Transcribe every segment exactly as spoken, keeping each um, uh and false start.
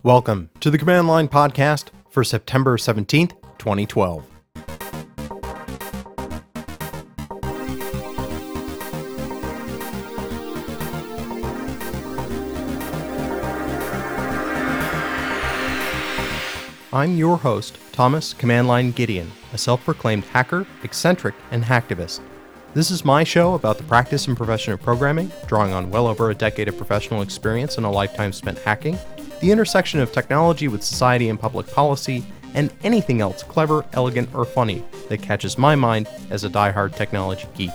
Welcome to the Command Line Podcast for September seventeenth, twenty twelve. I'm your host, Thomas Command Line Gideon, a self-proclaimed hacker, eccentric, and hacktivist. This is my show about the practice and profession of programming, drawing on well over a decade of professional experience and a lifetime spent hacking, the intersection of technology with society and public policy, and anything else clever, elegant, or funny that catches my mind as a diehard technology geek.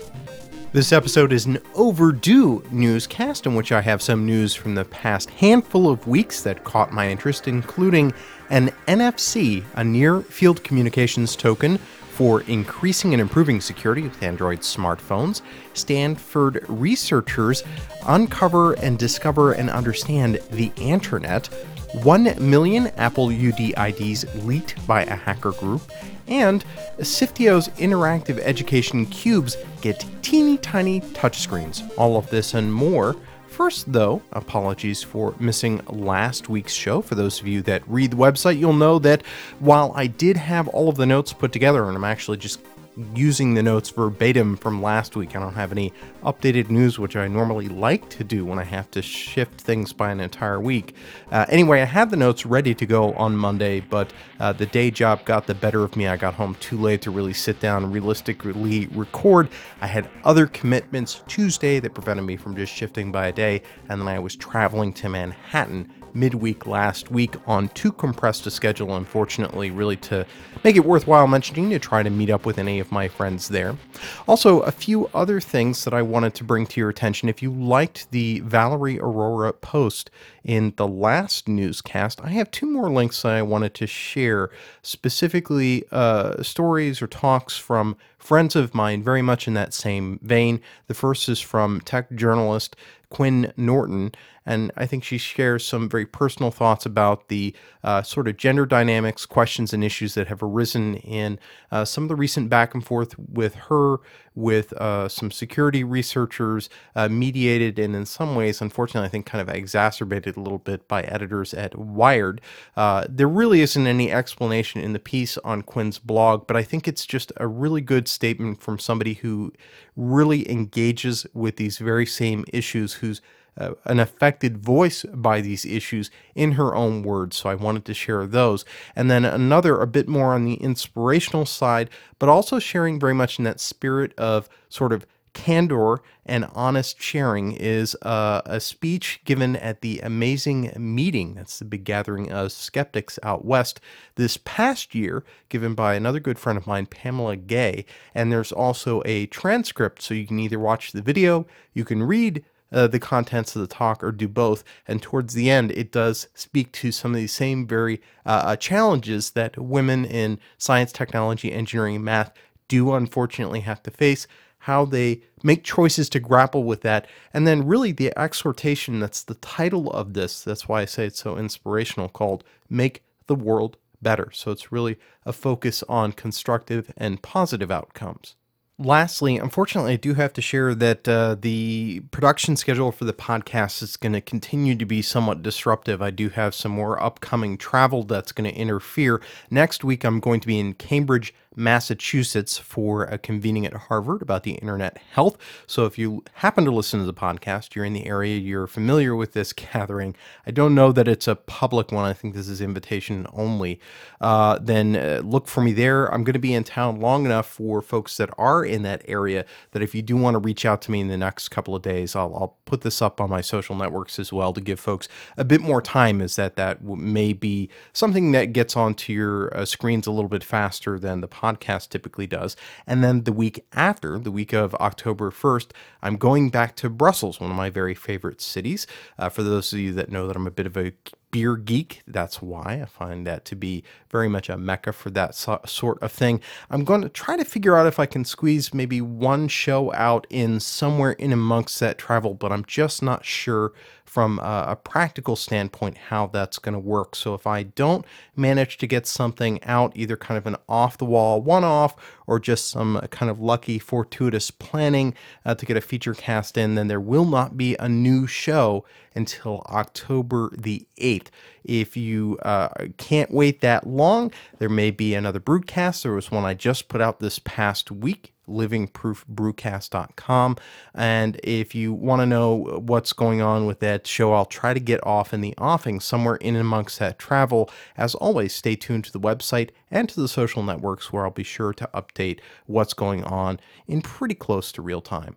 This episode is an overdue newscast in which I have some news from the past handful of weeks that caught my interest, including an N F C, a Near Field Communications token for increasing and improving security with Android smartphones. Stanford researchers uncover and discover and understand the Internet. One million Apple U D I Ds leaked by a hacker group. And Siftio's interactive education cubes get teeny tiny touchscreens. All of this and more. First, though, apologies for missing last week's show. For those of you that read the website, you'll know that while I did have all of the notes put together, and I'm actually just using the notes verbatim from last week, I don't have any updated news, which I normally like to do when I have to shift things by an entire week. Uh, anyway, I had the notes ready to go on Monday, but uh, the day job got the better of me. I got home too late to really sit down and realistically record. I had other commitments Tuesday that prevented me from just shifting by a day, and then I was traveling to Manhattan midweek last week on too compressed a schedule, unfortunately, really to make it worthwhile mentioning, to try to meet up with any of my friends there. Also, a few other things that I wanted to bring to your attention. If you liked the Valerie Aurora post in the last newscast, I have two more links that I wanted to share, specifically uh, stories or talks from friends of mine, very much in that same vein. The first is from tech journalist Quinn Norton, and I think she shares some very personal thoughts about the uh, sort of gender dynamics, questions, and issues that have arisen in uh, some of the recent back and forth with her, with uh, some security researchers, uh, mediated and in some ways, unfortunately, I think kind of exacerbated a little bit by editors at Wired. Uh, there really isn't any explanation in the piece on Quinn's blog, but I think it's just a really good statement from somebody who really engages with these very same issues, who's Uh, an affected voice by these issues in her own words. So I wanted to share those. And then another, a bit more on the inspirational side, but also sharing very much in that spirit of sort of candor and honest sharing, is uh, a speech given at the Amazing Meeting. That's the big gathering of skeptics out west this past year, given by another good friend of mine, Pamela Gay. And there's also a transcript, so you can either watch the video, you can read Uh, the contents of the talk, or do both. And towards the end, it does speak to some of these same very uh, uh, challenges that women in science, technology, engineering, and math do unfortunately have to face, how they make choices to grapple with that, and then really the exhortation that's the title of this, that's why I say it's so inspirational, called Make the World Better. So it's really a focus on constructive and positive outcomes. Lastly, unfortunately, I do have to share that uh, the production schedule for the podcast is going to continue to be somewhat disruptive. I do have some more upcoming travel that's going to interfere. Next week, I'm going to be in Cambridge, Massachusetts for a convening at Harvard about the internet health. So if you happen to listen to the podcast, you're in the area, you're familiar with this gathering, I don't know that it's a public one, I think this is invitation only, uh, then uh, look for me there. I'm going to be in town long enough for folks that are in that area that if you do want to reach out to me in the next couple of days, I'll, I'll put this up on my social networks as well to give folks a bit more time, as that that may be something that gets onto your uh, screens a little bit faster than the podcast typically does. And then the week after, the week of October first, I'm going back to Brussels, one of my very favorite cities. Uh, for those of you that know that I'm a bit of a beer geek, that's why I find that to be very much a mecca for that so- sort of thing. I'm going to try to figure out if I can squeeze maybe one show out in somewhere in amongst that travel, but I'm just not sure from a, a practical standpoint how that's going to work. So if I don't manage to get something out, either kind of an off-the-wall one-off or just some kind of lucky, fortuitous planning uh, to get a feature cast in, then there will not be a new show until October the eighth. ninth. If you uh, can't wait that long, there may be another Brewcast. There was one I just put out this past week, living proof brewcast dot com. And if you want to know what's going on with that show, I'll try to get off in the offing somewhere in amongst that travel. As always, stay tuned to the website and to the social networks, where I'll be sure to update what's going on in pretty close to real time.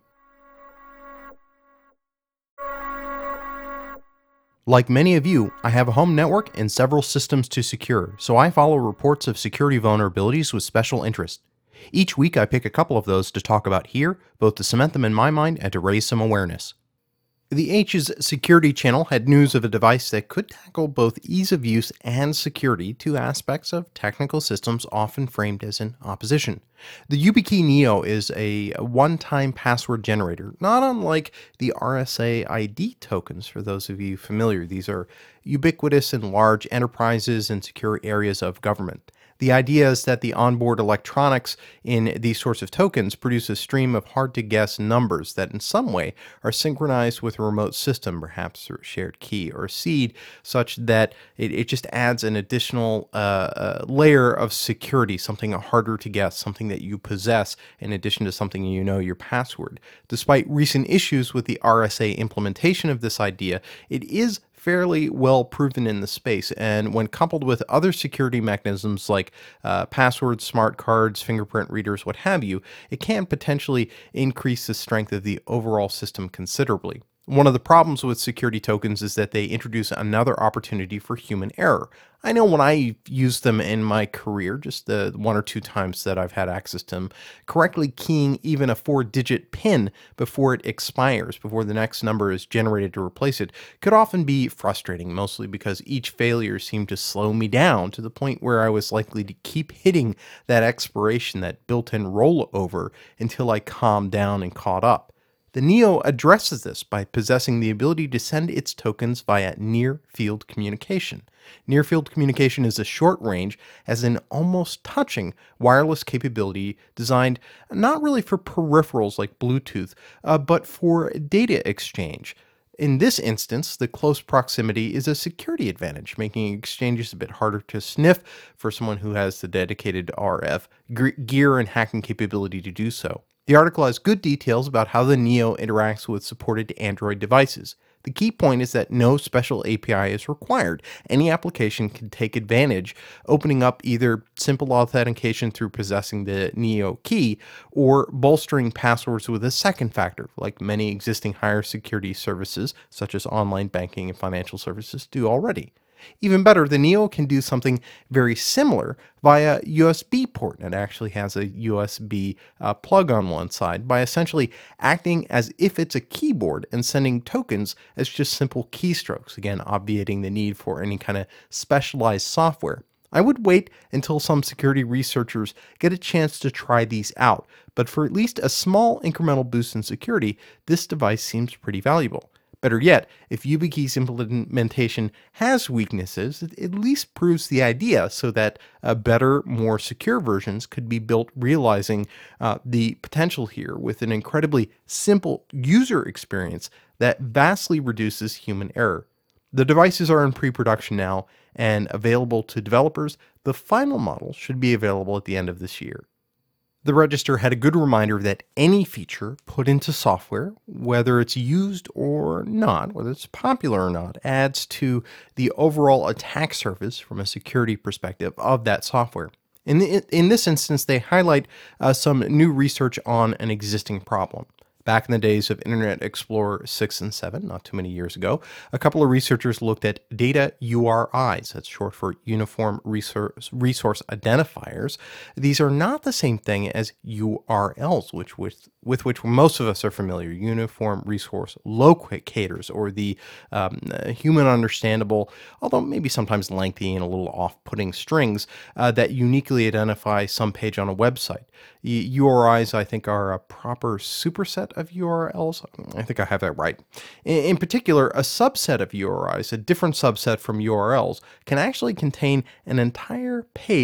Like many of you, I have a home network and several systems to secure, so I follow reports of security vulnerabilities with special interest. Each week I pick a couple of those to talk about here, both to cement them in my mind and to raise some awareness. The H's security channel had news of a device that could tackle both ease of use and security, two aspects of technical systems often framed as in opposition. The YubiKey Neo is a one-time password generator, not unlike the R S A I D tokens for those of you familiar. These are ubiquitous in large enterprises and secure areas of government. The idea is that the onboard electronics in these sorts of tokens produce a stream of hard-to-guess numbers that in some way are synchronized with a remote system, perhaps through a shared key or seed, such that it, it just adds an additional uh, uh, layer of security, something harder to guess, something that you possess in addition to something you know your password. Despite recent issues with the R S A implementation of this idea, it is fairly well proven in the space, and when coupled with other security mechanisms like uh, passwords, smart cards, fingerprint readers, what have you, it can potentially increase the strength of the overall system considerably. One of the problems with security tokens is that they introduce another opportunity for human error. I know when I used them in my career, just the one or two times that I've had access to them, correctly keying even a four-digit PIN before it expires, before the next number is generated to replace it, could often be frustrating, mostly because each failure seemed to slow me down to the point where I was likely to keep hitting that expiration, that built-in rollover, until I calmed down and caught up. The Neo addresses this by possessing the ability to send its tokens via near-field communication. Near-field communication is a short-range, as in almost touching, wireless capability designed not really for peripherals like Bluetooth, uh, but for data exchange. In this instance, the close proximity is a security advantage, making exchanges a bit harder to sniff for someone who has the dedicated R F gear and hacking capability to do so. The article has good details about how the Neo interacts with supported Android devices. The key point is that no special A P I is required. Any application can take advantage, opening up either simple authentication through possessing the Neo key or bolstering passwords with a second factor, like many existing higher security services, such as online banking and financial services, do already. Even better, the Neo can do something very similar via U S B port. It actually has a U S B uh, plug on one side by essentially acting as if it's a keyboard and sending tokens as just simple keystrokes, again, obviating the need for any kind of specialized software. I would wait until some security researchers get a chance to try these out, but for at least a small incremental boost in security, this device seems pretty valuable. Better yet, if YubiKey's implementation has weaknesses, it at least proves the idea so that uh, better, more secure versions could be built, realizing uh, the potential here with an incredibly simple user experience that vastly reduces human error. The devices are in pre-production now and available to developers. The final model should be available at the end of this year. The Register had a good reminder that any feature put into software, whether it's used or not, whether it's popular or not, adds to the overall attack surface from a security perspective of that software. In, the, in this instance, they highlight uh, some new research on an existing problem. Back in the days of Internet Explorer six and seven, not too many years ago, a couple of researchers looked at data U R Is, that's short for Uniform Resource, Resource Identifiers. These are not the same thing as U R Ls, which with, with which most of us are familiar, Uniform Resource Locators, or the um, human understandable, although maybe sometimes lengthy and a little off-putting strings uh, that uniquely identify some page on a website. U R Is, I think, are a proper superset of U R Ls. I think I have that right. In particular, a subset of U R Is, a different subset from U R Ls, can actually contain an entire page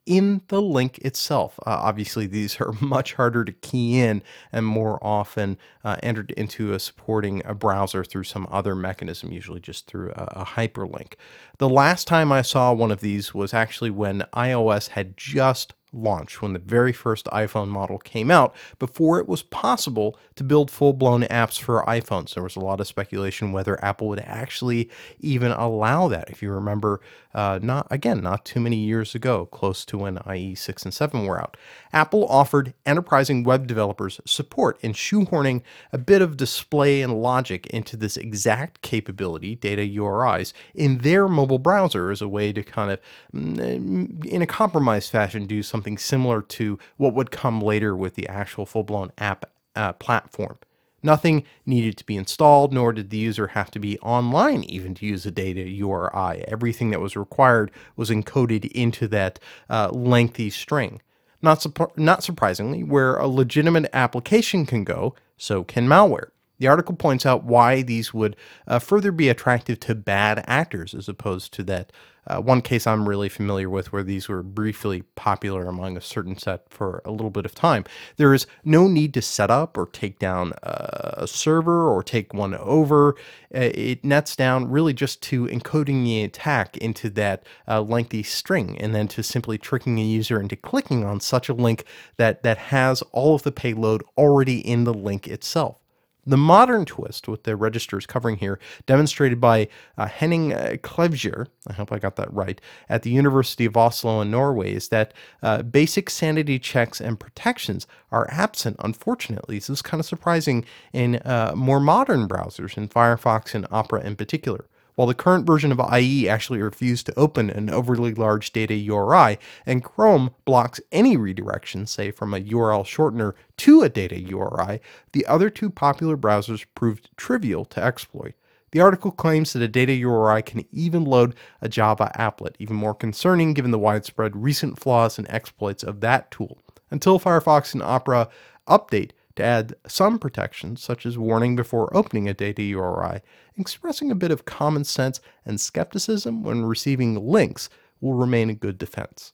in the link itself. Uh, obviously, these are much harder to key in and more often uh, entered into a supporting a browser through some other mechanism, usually just through a, a hyperlink. The last time I saw one of these was actually when iOS had just launched, when the very first iPhone model came out, before it was possible to build full-blown apps for iPhones. There was a lot of speculation whether Apple would actually even allow that. If you remember, uh, not again, not too many years ago, close to when I E six and seven were out, Apple offered enterprising web developers support in shoehorning a bit of display and logic into this exact capability, data U R Is, in their mobile browser as a way to kind of, in a compromised fashion, do something similar to what would come later with the actual full-blown app uh, platform. Nothing needed to be installed, nor did the user have to be online even to use a data U R I. Everything that was required was encoded into that uh, lengthy string. Not, sup- not surprisingly, where a legitimate application can go, so can malware. The article points out why these would uh, further be attractive to bad actors as opposed to that uh, one case I'm really familiar with where these were briefly popular among a certain set for a little bit of time. There is no need to set up or take down a server or take one over. It nets down really just to encoding the attack into that uh, lengthy string and then to simply tricking a user into clicking on such a link that, that has all of the payload already in the link itself. The modern twist with the registers covering here, demonstrated by uh, Henning uh, Klevjer, I hope I got that right, at the University of Oslo in Norway, is that uh, basic sanity checks and protections are absent, unfortunately. So this is kind of surprising in uh, more modern browsers, in Firefox and Opera in particular. While the current version of I E actually refused to open an overly large data U R I, and Chrome blocks any redirection, say from a U R L shortener to a data U R I, the other two popular browsers proved trivial to exploit. The article claims that a data U R I can even load a Java applet, even more concerning given the widespread recent flaws and exploits of that tool. Until Firefox and Opera update to add some protections, such as warning before opening a data U R I, expressing a bit of common sense and skepticism when receiving links will remain a good defense.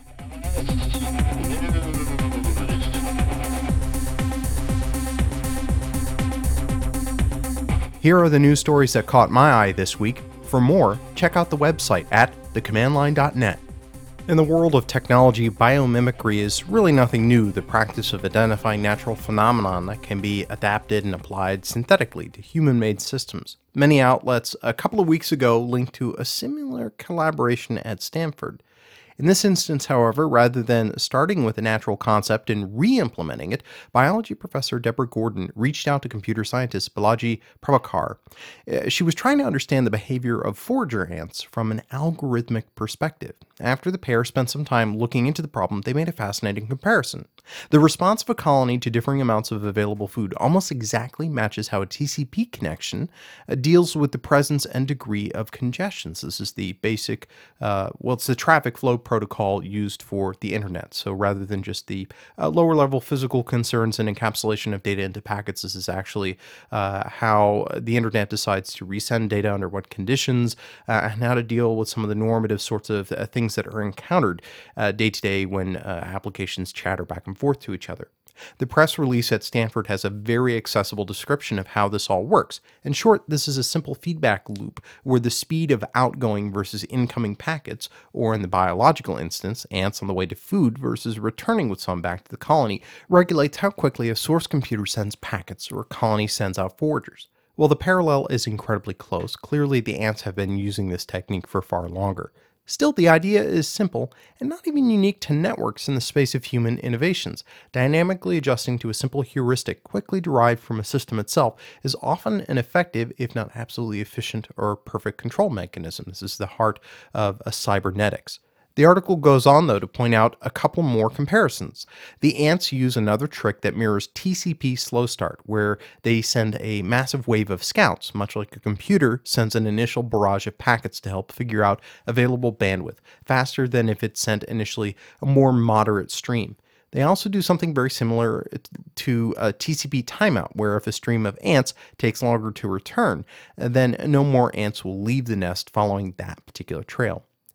Here are the news stories that caught my eye this week. For more, check out the website at the command line dot net. In the world of technology, biomimicry is really nothing new, the practice of identifying natural phenomena that can be adapted and applied synthetically to human-made systems. Many outlets a couple of weeks ago linked to a similar collaboration at Stanford. In this instance, however, rather than starting with a natural concept and re-implementing it, biology professor Deborah Gordon reached out to computer scientist Balaji Prabhakar. Uh, She was trying to understand the behavior of forager ants from an algorithmic perspective. After the pair spent some time looking into the problem, they made a fascinating comparison. The response of a colony to differing amounts of available food almost exactly matches how a T C P connection uh, deals with the presence and degree of congestions. This is the basic, uh, well, it's the traffic flow protocol used for the internet. So rather than just the uh, lower level physical concerns and encapsulation of data into packets, this is actually uh, how the internet decides to resend data under what conditions uh, and how to deal with some of the normative sorts of uh, things that are encountered uh, day to day when uh, applications chatter back and forth to each other. The press release at Stanford has a very accessible description of how this all works. In short, this is a simple feedback loop where the speed of outgoing versus incoming packets, or in the biological instance, ants on the way to food versus returning with some back to the colony, regulates how quickly a source computer sends packets or a colony sends out foragers. While the parallel is incredibly close, clearly the ants have been using this technique for far longer. Still, the idea is simple and not even unique to networks in the space of human innovations. Dynamically adjusting to a simple heuristic quickly derived from a system itself is often an effective, if not absolutely efficient or perfect control mechanism. This is the heart of a cybernetics. The article goes on, though, to point out a couple more comparisons. The ants use another trick that mirrors T C P slow start, where they send a massive wave of scouts, much like a computer sends an initial barrage of packets to help figure out available bandwidth, faster than if it sent initially a more moderate stream. They also do something very similar to a T C P timeout, where if a stream of ants takes longer to return, then no more ants will leave the nest following that particular trail.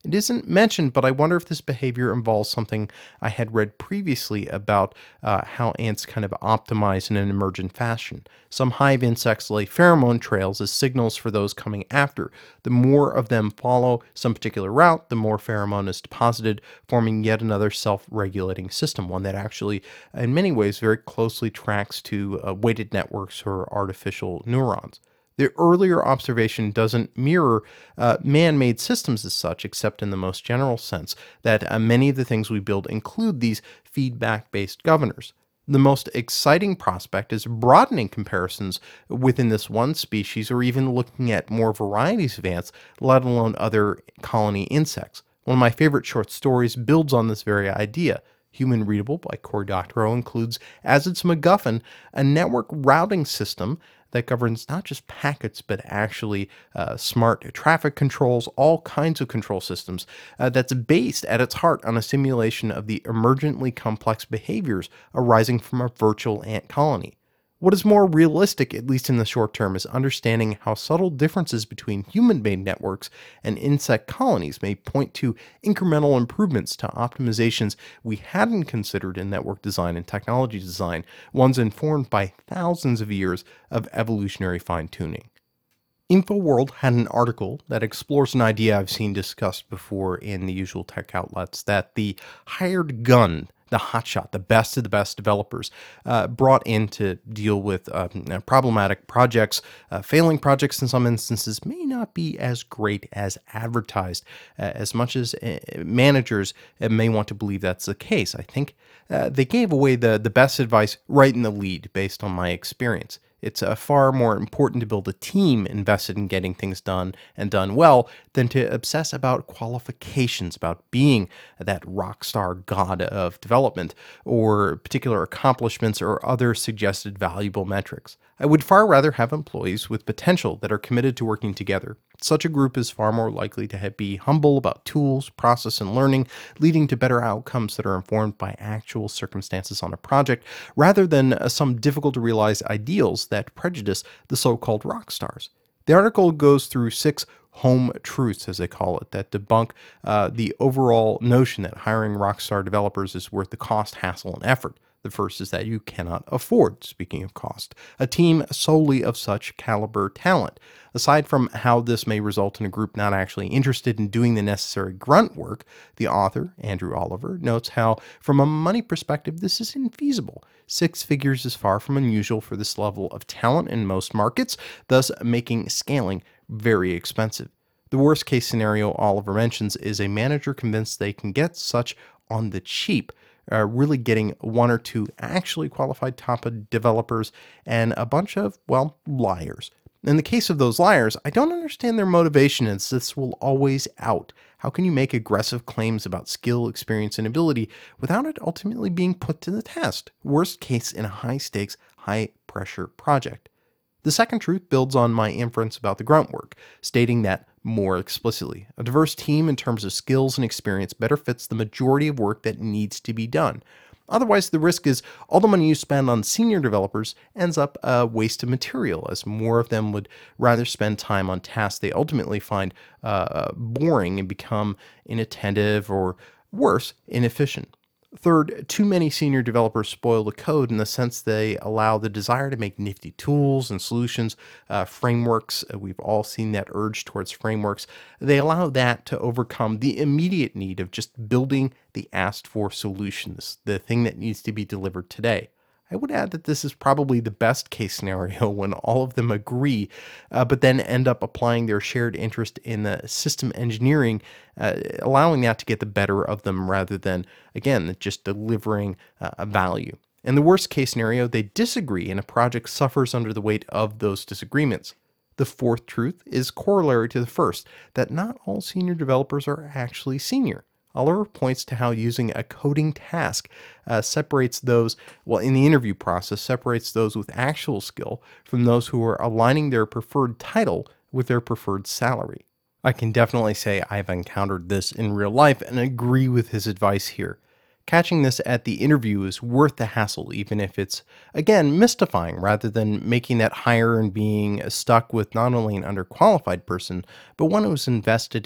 It isn't mentioned, but I wonder if this behavior involves something I had read previously about uh, how ants kind of optimize in an emergent fashion. Some hive insects lay pheromone trails as signals for those coming after. The more of them follow some particular route, the more pheromone is deposited, forming yet another self-regulating system, one that actually, in many ways, very closely tracks to uh, weighted networks or artificial neurons. The earlier observation doesn't mirror uh, man made systems as such, except in the most general sense that uh, many of the things we build include these feedback based governors. The most exciting prospect is broadening comparisons within this one species or even looking at more varieties of ants, let alone other colony insects. One of my favorite short stories builds on this very idea. Human Readable by Cory Doctorow includes, as its MacGuffin, a network routing system that governs not just packets, but actually uh, smart traffic controls, all kinds of control systems uh, that's based at its heart on a simulation of the emergently complex behaviors arising from a virtual ant colony. What is more realistic, at least in the short term, is understanding how subtle differences between human-made networks and insect colonies may point to incremental improvements to optimizations we hadn't considered in network design and technology design, ones informed by thousands of years of evolutionary fine-tuning. InfoWorld had an article that explores an idea I've seen discussed before in the usual tech outlets, that the hired gun, the hotshot, the best of the best developers, uh, brought in to deal with um, problematic projects, uh, failing projects in some instances, may not be as great as advertised, uh, as much as uh, managers uh, may want to believe that's the case. I think uh, they gave away the, the best advice right in the lead based on my experience. It's uh, far more important to build a team invested in getting things done and done well than to obsess about qualifications, about being that rock star god of development, or particular accomplishments or other suggested valuable metrics. I would far rather have employees with potential that are committed to working together. Such a group is far more likely to be humble about tools, process, and learning, leading to better outcomes that are informed by actual circumstances on a project, rather than uh, some difficult-to-realize ideals that prejudice the so-called rock stars. The article goes through six home truths, as they call it, that debunk uh, the overall notion that hiring rock star developers is worth the cost, hassle, and effort. The first is that you cannot afford, speaking of cost, a team solely of such caliber talent. Aside from how this may result in a group not actually interested in doing the necessary grunt work, the author, Andrew Oliver, notes how, from a money perspective, this is infeasible. Six figures is far from unusual for this level of talent in most markets, thus making scaling very expensive. The worst case scenario Oliver mentions is a manager convinced they can get such on the cheap, Uh, really getting one or two actually qualified top developers and a bunch of, well, liars. In the case of those liars, I don't understand their motivation, as this will always out. How can you make aggressive claims about skill, experience, and ability without it ultimately being put to the test? Worst case in a high-stakes, high-pressure project. The second truth builds on my inference about the grunt work, stating that more explicitly. A diverse team in terms of skills and experience better fits the majority of work that needs to be done. Otherwise, the risk is all the money you spend on senior developers ends up a waste of material, as more of them would rather spend time on tasks they ultimately find uh, boring and become inattentive or, worse, inefficient. Third, too many senior developers spoil the code in the sense they allow the desire to make nifty tools and solutions, uh, frameworks. Uh, we've all seen that urge towards frameworks. They allow that to overcome the immediate need of just building the asked for solutions, the thing that needs to be delivered today. I would add that this is probably the best case scenario when all of them agree, uh, but then end up applying their shared interest in the system engineering, uh, allowing that to get the better of them rather than, again, just delivering uh, a value. In the worst case scenario, they disagree and a project suffers under the weight of those disagreements. The fourth truth is corollary to the first, that not all senior developers are actually senior. Oliver points to how using a coding task uh, separates those, well, in the interview process, separates those with actual skill from those who are aligning their preferred title with their preferred salary. I can definitely say I've encountered this in real life and agree with his advice here. Catching this at the interview is worth the hassle, even if it's, again, mystifying rather than making that hire and being stuck with not only an underqualified person, but one who's invested in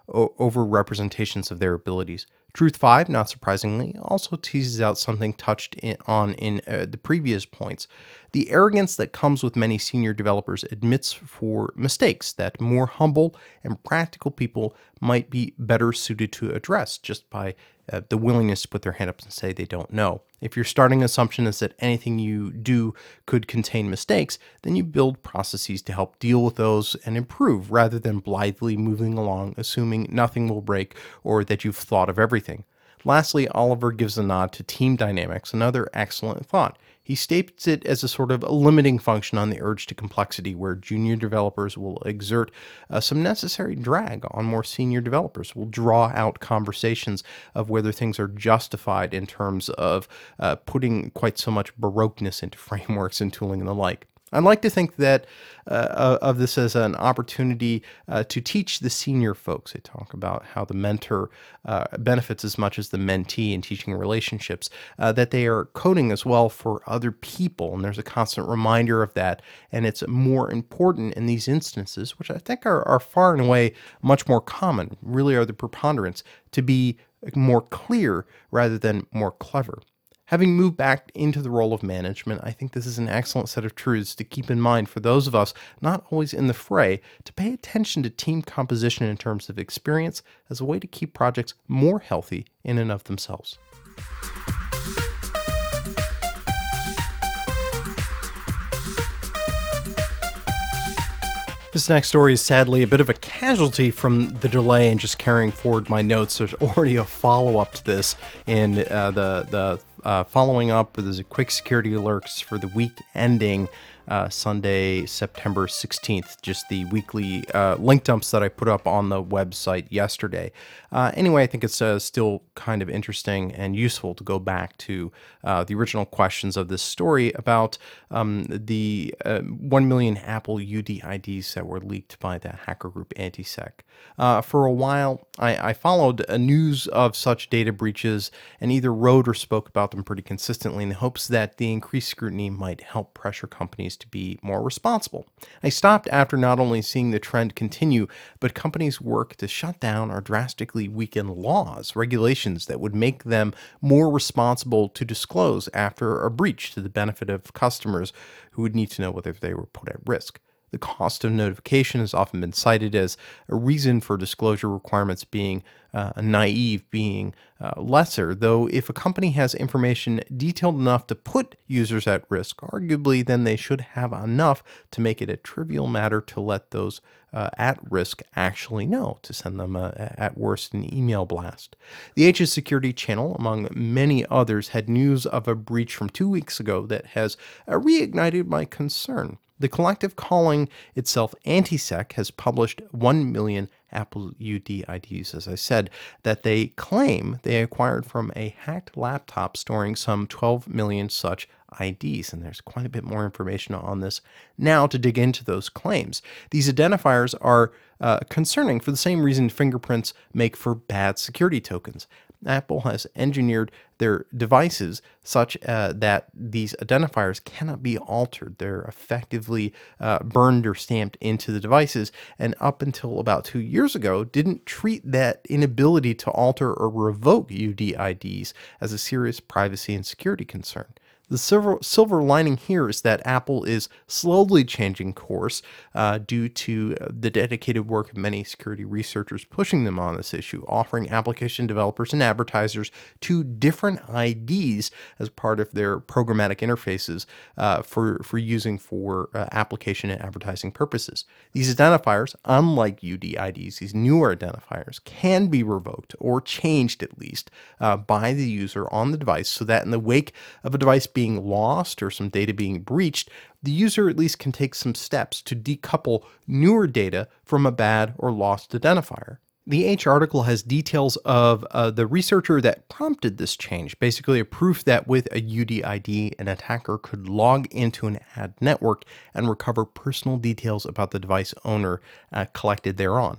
o- over representations of their abilities. Truth five, not surprisingly, also teases out something touched in, on in uh, the previous points. The arrogance that comes with many senior developers admits for mistakes that more humble and practical people might be better suited to address just by uh, the willingness to put their hand up and say they don't know. If your starting assumption is that anything you do could contain mistakes, then you build processes to help deal with those and improve rather than blithely moving along assuming nothing will break or that you've thought of everything. Lastly, Oliver gives a nod to team dynamics, another excellent thought. He states it as a sort of limiting function on the urge to complexity, where junior developers will exert uh, some necessary drag on more senior developers, will draw out conversations of whether things are justified in terms of uh, putting quite so much baroqueness into frameworks and tooling and the like. I'd like to think that uh, of this as an opportunity uh, to teach the senior folks. I talk about how the mentor uh, benefits as much as the mentee in teaching relationships, uh, that they are coding as well for other people. And there's a constant reminder of that. And it's more important in these instances, which I think are, are far and away much more common, really are the preponderance, to be more clear rather than more clever. Having moved back into the role of management, I think this is an excellent set of truths to keep in mind for those of us not always in the fray, to pay attention to team composition in terms of experience as a way to keep projects more healthy in and of themselves. This next story is sadly a bit of a casualty from the delay in just carrying forward my notes. There's already a follow-up to this in uh, the, the uh, following up. There's a quick security alerts for the week ending uh, Sunday, September sixteenth, just the weekly uh, link dumps that I put up on the website yesterday. Uh, anyway, I think it's uh, still kind of interesting and useful to go back to uh, the original questions of this story about um, the uh, one million Apple U D I Ds that were leaked by the hacker group Antisec. Uh, for a while, I, I followed a news of such data breaches and either wrote or spoke about them pretty consistently in the hopes that the increased scrutiny might help pressure companies to be more responsible. I stopped after not only seeing the trend continue, but companies work to shut down or drastically weaken laws, regulations that would make them more responsible to disclose after a breach to the benefit of customers who would need to know whether they were put at risk. The cost of notification has often been cited as a reason for disclosure requirements being uh, naive, being uh, lesser, though if a company has information detailed enough to put users at risk, arguably then they should have enough to make it a trivial matter to let those uh, at risk actually know, to send them a, at worst an email blast. The H's security channel, among many others, had news of a breach from two weeks ago that has uh, reignited my concern. The collective calling itself Antisec has published one million Apple U D I Ds, as I said, that they claim they acquired from a hacked laptop storing some twelve million such I Ds. And there's quite a bit more information on this now to dig into those claims. These identifiers are uh, concerning for the same reason fingerprints make for bad security tokens. Apple has engineered their devices such uh, that these identifiers cannot be altered. They're effectively uh, burned or stamped into the devices, and up until about two years ago, didn't treat that inability to alter or revoke U D I Ds as a serious privacy and security concern. The silver, silver lining here is that Apple is slowly changing course uh, due to the dedicated work of many security researchers pushing them on this issue, offering application developers and advertisers two different I Ds as part of their programmatic interfaces uh, for, for using for uh, application and advertising purposes. These identifiers, unlike U D I Ds, these newer identifiers, can be revoked or changed at least uh, by the user on the device so that in the wake of a device being lost or some data being breached, the user at least can take some steps to decouple newer data from a bad or lost identifier. The H article has details of uh, the researcher that prompted this change, basically a proof that with a U D I D, an attacker could log into an ad network and recover personal details about the device owner uh, collected thereon.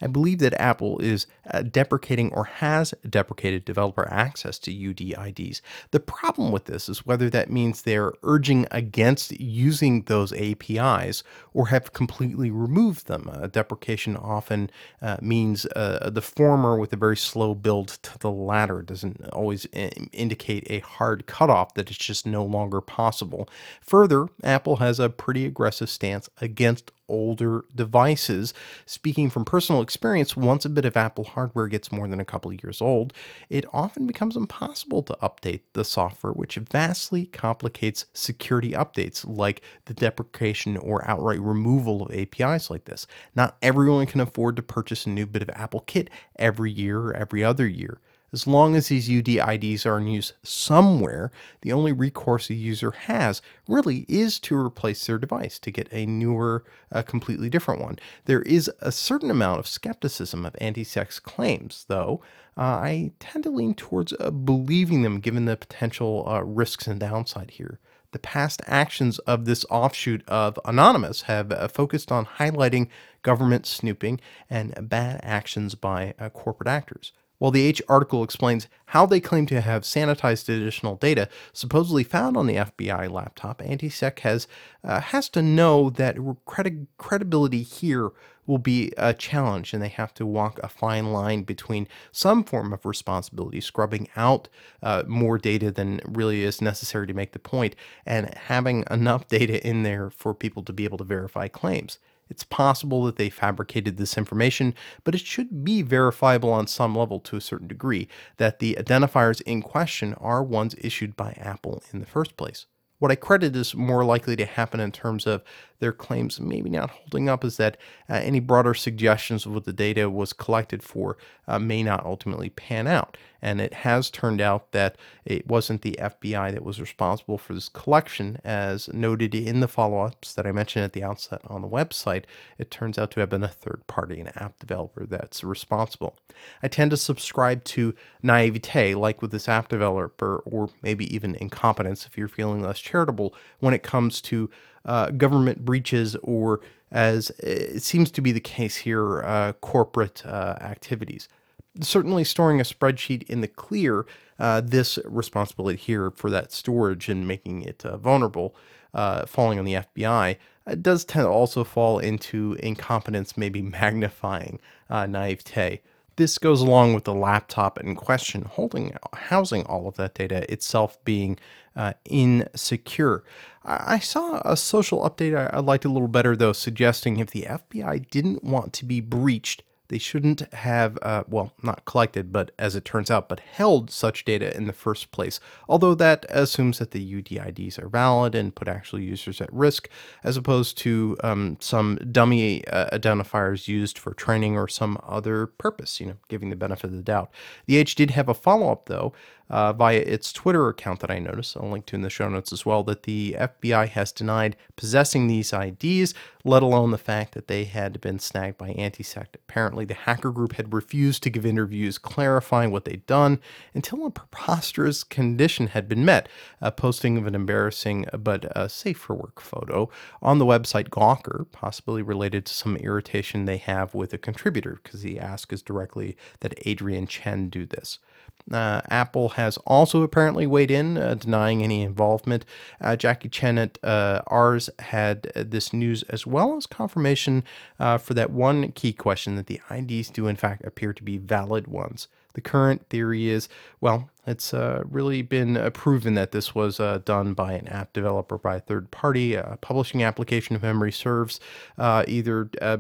I believe that Apple is uh, deprecating or has deprecated developer access to U D I Ds. The problem with this is whether that means they're urging against using those A P Is or have completely removed them. Uh, deprecation often uh, means uh, the former with a very slow build to the latter. It doesn't always I- indicate a hard cutoff that it's just no longer possible. Further, Apple has a pretty aggressive stance against older devices. Speaking from personal experience, once a bit of Apple hardware gets more than a couple of years old, it often becomes impossible to update the software, which vastly complicates security updates like the deprecation or outright removal of A P Is like this. Not everyone can afford to purchase a new bit of Apple kit every year or every other year. As long as these U D I Ds are in use somewhere, the only recourse a user has really is to replace their device to get a newer, uh, completely different one. There is a certain amount of skepticism of anti-sex claims, though. Uh, I tend to lean towards uh, believing them given the potential uh, risks and downside here. The past actions of this offshoot of Anonymous have uh, focused on highlighting government snooping and bad actions by uh, corporate actors. While the H article explains how they claim to have sanitized additional data supposedly found on the F B I laptop, AntiSec has uh, has to know that credi- credibility here will be a challenge, and they have to walk a fine line between some form of responsibility, scrubbing out uh, more data than really is necessary to make the point, and having enough data in there for people to be able to verify claims. It's possible that they fabricated this information, but it should be verifiable on some level to a certain degree that the identifiers in question are ones issued by Apple in the first place. What I credit is more likely to happen in terms of their claims maybe not holding up is that uh, any broader suggestions of what the data was collected for uh, may not ultimately pan out. And it has turned out that it wasn't the F B I that was responsible for this collection, as noted in the follow-ups that I mentioned at the outset on the website. It turns out to have been a third party, an app developer that's responsible. I tend to subscribe to naivete, like with this app developer, or maybe even incompetence if you're feeling less charitable when it comes to uh, government breaches or, as it seems to be the case here, uh, corporate uh, activities. Certainly storing a spreadsheet in the clear, uh, this responsibility here for that storage and making it uh, vulnerable, uh, falling on the F B I, uh, does tend to also fall into incompetence, maybe magnifying uh, naivete. This goes along with the laptop in question, holding, housing all of that data itself being uh, insecure. I I saw a social update I, I liked a little better, though, suggesting if the F B I didn't want to be breached, they shouldn't have, uh, well, not collected, but as it turns out, but held such data in the first place. Although that assumes that the U D I Ds are valid and put actual users at risk, as opposed to um, some dummy uh, identifiers used for training or some other purpose, you know, giving the benefit of the doubt. The H did have a follow-up, though, uh, via its Twitter account that I noticed, I'll link to in the show notes as well, that the F B I has denied possessing these I Ds, let alone the fact that they had been snagged by AntiSec. Apparently, the hacker group had refused to give interviews clarifying what they'd done until a preposterous condition had been met, a posting of an embarrassing but uh, safe for work photo on the website Gawker, possibly related to some irritation they have with a contributor, because the ask is directly that Adrian Chen do this. Uh, Apple has also apparently weighed in, uh, denying any involvement. Uh, Jackie Chen at uh, ours had uh, this news, as well as confirmation uh, for that one key question that the I Ds do in fact appear to be valid ones. The current theory is, well, it's uh, really been uh, proven that this was uh, done by an app developer, by a third party, a publishing application, if memory serves, uh, either uh,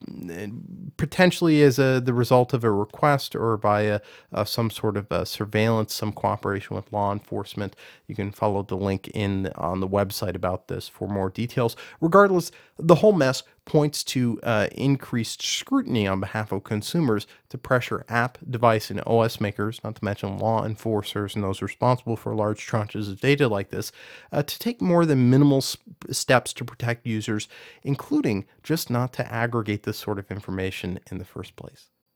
potentially as a, the result of a request or by a, uh, some sort of uh surveillance, some cooperation with law enforcement. You can follow the link in on the website about this for more details. Regardless, the whole mess points to uh, increased scrutiny on behalf of consumers to pressure app, device, and O S makers, not to mention law enforcers and those responsible for large tranches of data like this, uh, to take more than minimal sp- steps to protect users, including just not to aggregate this sort of information in the first place.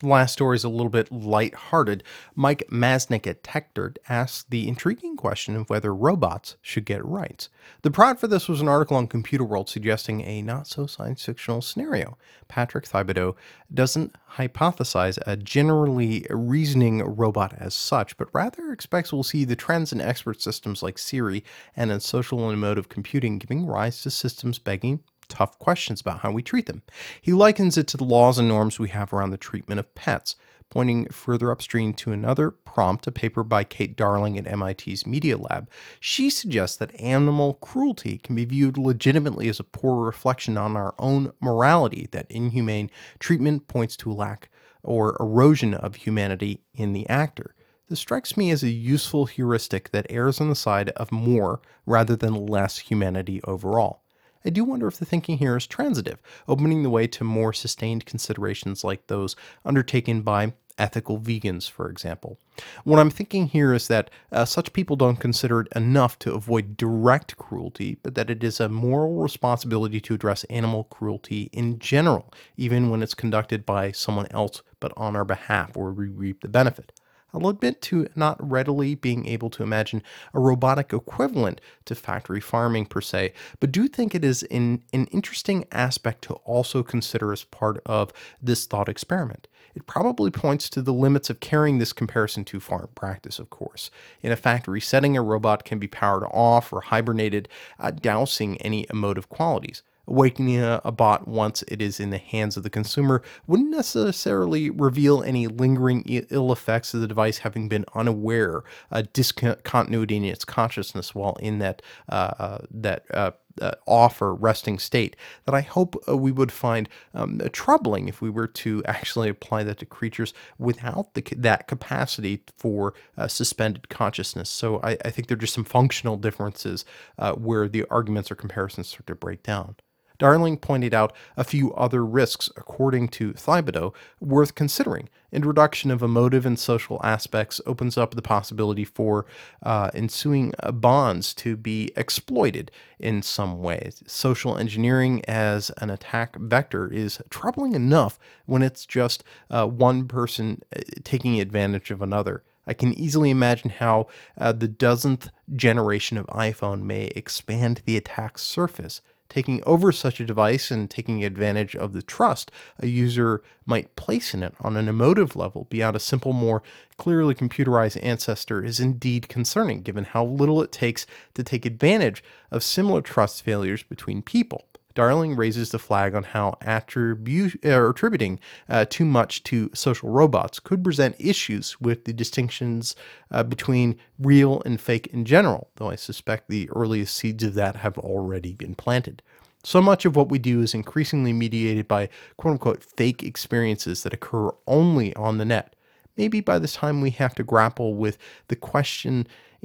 The last story is a little bit lighthearted. Mike Masnick at TechDirt asks the intriguing question of whether robots should get rights. The prod for this was an article on Computer World suggesting a not-so-science fictional scenario. Patrick Thibodeau doesn't hypothesize a generally reasoning robot as such, but rather expects we'll see the trends in expert systems like Siri and in social and emotive computing giving rise to systems begging tough questions about how we treat them. He likens it to the laws and norms we have around the treatment of pets, pointing further upstream to another prompt, a paper by Kate Darling at M I T's Media Lab. She suggests that animal cruelty can be viewed legitimately as a poor reflection on our own morality, that inhumane treatment points to a lack or erosion of humanity in the actor. This strikes me as a useful heuristic that errs on the side of more rather than less humanity overall. I do wonder if the thinking here is transitive, opening the way to more sustained considerations like those undertaken by ethical vegans, for example. What I'm thinking here is that uh, such people don't consider it enough to avoid direct cruelty, but that it is a moral responsibility to address animal cruelty in general, even when it's conducted by someone else but on our behalf, or we reap the benefit. I'll admit to not readily being able to imagine a robotic equivalent to factory farming per se, but do think it is an, an interesting aspect to also consider as part of this thought experiment. It probably points to the limits of carrying this comparison too far in practice, of course. In a factory setting, a robot can be powered off or hibernated, uh, dousing any emotive qualities. Awakening a, a bot once it is in the hands of the consumer wouldn't necessarily reveal any lingering ill effects of the device having been unaware, a discontinuity in its consciousness while in that uh, uh, that uh, uh, off or resting state that I hope uh, we would find um, troubling if we were to actually apply that to creatures without the, that capacity for uh, suspended consciousness. So I, I think there are just some functional differences uh, where the arguments or comparisons start to break down. Darling pointed out a few other risks, according to Thibodeau, worth considering. Introduction of emotive and social aspects opens up the possibility for uh, ensuing bonds to be exploited in some ways. Social engineering as an attack vector is troubling enough when it's just uh, one person taking advantage of another. I can easily imagine how uh, the dozenth generation of iPhone may expand the attack surface. Taking over such a device and taking advantage of the trust a user might place in it on an emotive level beyond a simple, more clearly computerized ancestor is indeed concerning, given how little it takes to take advantage of similar trust failures between people. Darling raises the flag on how attribu- uh, attributing uh, too much to social robots could present issues with the distinctions uh, between real and fake in general, though I suspect the earliest seeds of that have already been planted. So much of what we do is increasingly mediated by quote-unquote fake experiences that occur only on the net. Maybe by the time we have to grapple with the question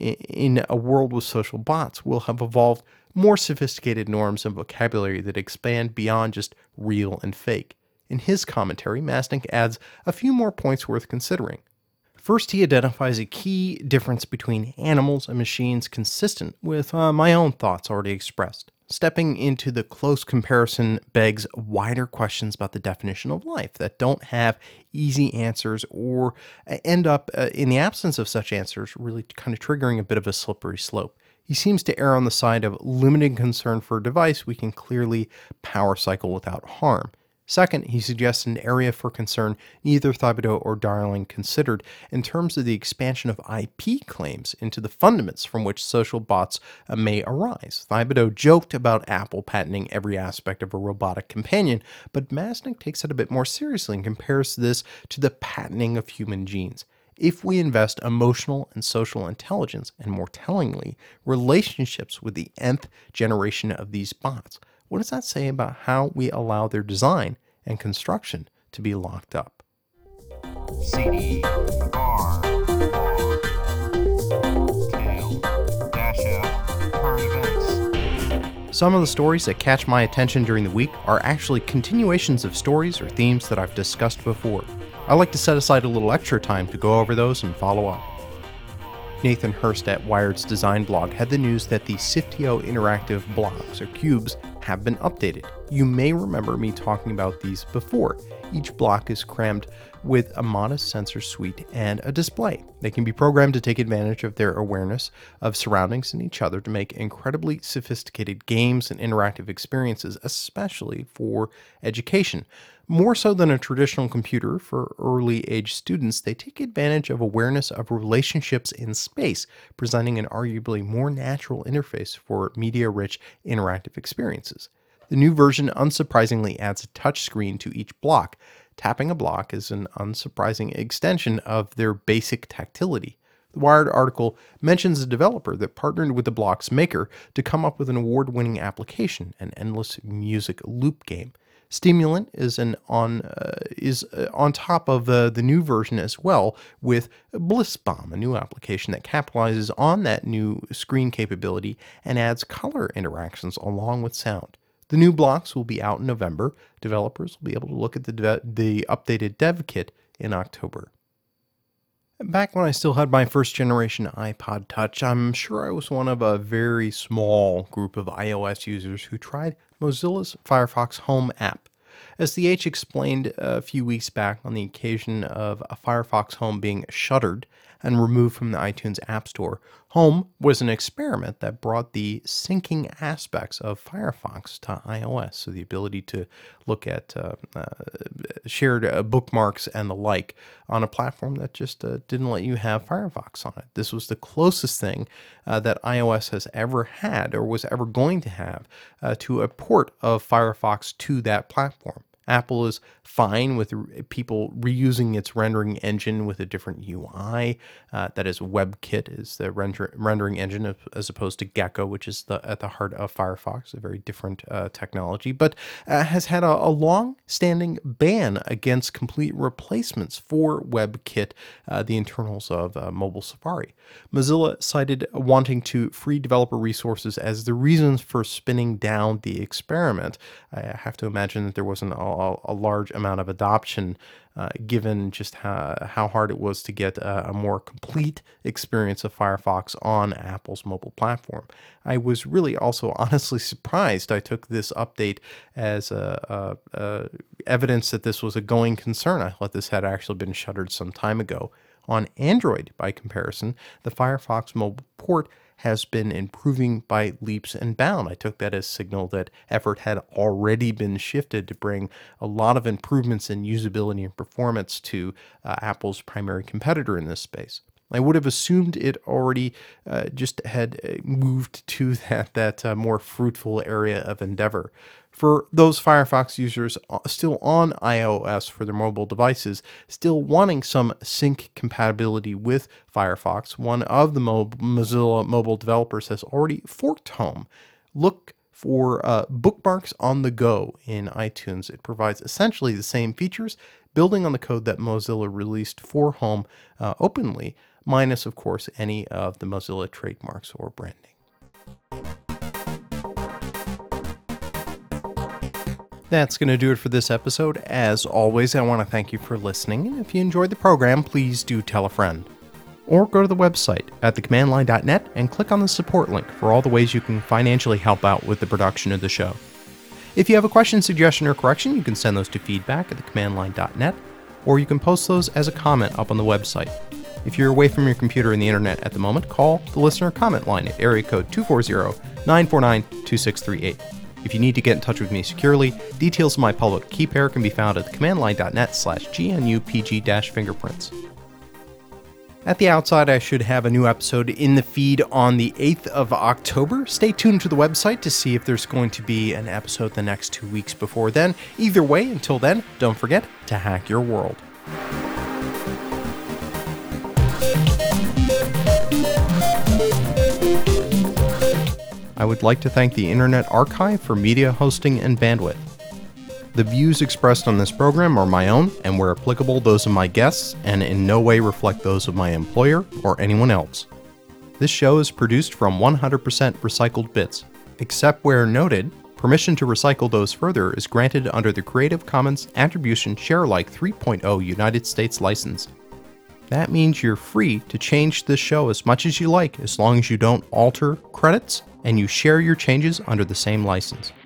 in a world with social bots, we'll have evolved more sophisticated norms and vocabulary that expand beyond just real and fake. In his commentary, Masnick adds a few more points worth considering. First, he identifies a key difference between animals and machines consistent with uh, my own thoughts already expressed. Stepping into the close comparison begs wider questions about the definition of life that don't have easy answers or end up, uh, in the absence of such answers, really kind of triggering a bit of a slippery slope. He seems to err on the side of limiting concern for a device we can clearly power cycle without harm. Second, he suggests an area for concern neither Thibodeau or Darling considered in terms of the expansion of I P claims into the fundaments from which social bots uh, may arise. Thibodeau joked about Apple patenting every aspect of a robotic companion, but Masnick takes it a bit more seriously and compares this to the patenting of human genes. If we invest emotional and social intelligence, and more tellingly, relationships with the nth generation of these bots, what does that say about how we allow their design and construction to be locked up? C D R Tail Dash F Current Events. Some of the stories that catch my attention during the week are actually continuations of stories or themes that I've discussed before. I like to set aside a little extra time to go over those and follow up. Nathan Hurst at Wired's design blog had the news that the Siftio interactive blocks, or cubes, have been updated. You may remember me talking about these before. Each block is crammed with a modest sensor suite and a display. They can be programmed to take advantage of their awareness of surroundings and each other to make incredibly sophisticated games and interactive experiences, especially for education. More so than a traditional computer for early age students, they take advantage of awareness of relationships in space, presenting an arguably more natural interface for media-rich interactive experiences. The new version unsurprisingly adds a touchscreen to each block. Tapping a block is an unsurprising extension of their basic tactility. The Wired article mentions a developer that partnered with the block's maker to come up with an award-winning application, an endless music loop game. Stimulant is an on uh, is uh, on top of the, the new version as well, with Blissbomb, a new application that capitalizes on that new screen capability and adds color interactions along with sound. The new blocks will be out in November. Developers will be able to look at the de- the updated dev kit in October. Back when I still had my first generation iPod Touch, I'm sure I was one of a very small group of iOS users who tried Mozilla's Firefox Home app. As the H explained a few weeks back on the occasion of a Firefox Home being shuttered and removed from the iTunes App Store, Home was an experiment that brought the syncing aspects of Firefox to iOS, so the ability to look at uh, uh, shared uh, bookmarks and the like on a platform that just uh, didn't let you have Firefox on it. This was the closest thing uh, that iOS has ever had or was ever going to have uh, to a port of Firefox to that platform. Apple is fine with re- people reusing its rendering engine with a different U I. Uh, that is, WebKit is the render- rendering engine of, as opposed to Gecko, which is the, at the heart of Firefox, a very different uh, technology, but uh, has had a, a long-standing ban against complete replacements for WebKit, uh, the internals of uh, mobile Safari. Mozilla cited wanting to free developer resources as the reasons for spinning down the experiment. I have to imagine that there wasn't a a large amount of adoption uh, given just how, how hard it was to get a, a more complete experience of Firefox on Apple's mobile platform. I was really also honestly surprised. I took this update as a, a, a evidence that this was a going concern. I thought this had actually been shuttered some time ago. On Android, by comparison, the Firefox mobile port has been improving by leaps and bounds. I took that as signal that effort had already been shifted to bring a lot of improvements in usability and performance to uh, Apple's primary competitor in this space. I would have assumed it already uh, just had moved to that, that uh, more fruitful area of endeavor. For those Firefox users still on iOS for their mobile devices, still wanting some sync compatibility with Firefox, one of the Mo- Mozilla mobile developers has already forked Home. Look for uh, bookmarks on the go in iTunes. It provides essentially the same features, building on the code that Mozilla released for Home uh, openly, minus, of course, any of the Mozilla trademarks or branding. That's going to do it for this episode. As always, I want to thank you for listening, and if you enjoyed the program, please do tell a friend. Or go to the website at the command line dot net and click on the support link for all the ways you can financially help out with the production of the show. If you have a question, suggestion, or correction, you can send those to feedback at the command line dot net, or you can post those as a comment up on the website. If you're away from your computer and the internet at the moment, call the listener comment line at area code two four zero, nine four nine, two six three eight. If you need to get in touch with me securely, details of my public key pair can be found at the command line dot net slash G N U P G fingerprints. At the outside, I should have a new episode in the feed on the eighth of October. Stay tuned to the website to see if there's going to be an episode the next two weeks before then. Either way, until then, don't forget to hack your world. I would like to thank the Internet Archive for media hosting and bandwidth. The views expressed on this program are my own, and where applicable, those of my guests, and in no way reflect those of my employer or anyone else. This show is produced from one hundred percent recycled bits. Except where noted, permission to recycle those further is granted under the Creative Commons Attribution Share-alike three point oh United States license. That means you're free to change this show as much as you like, as long as you don't alter credits and you share your changes under the same license.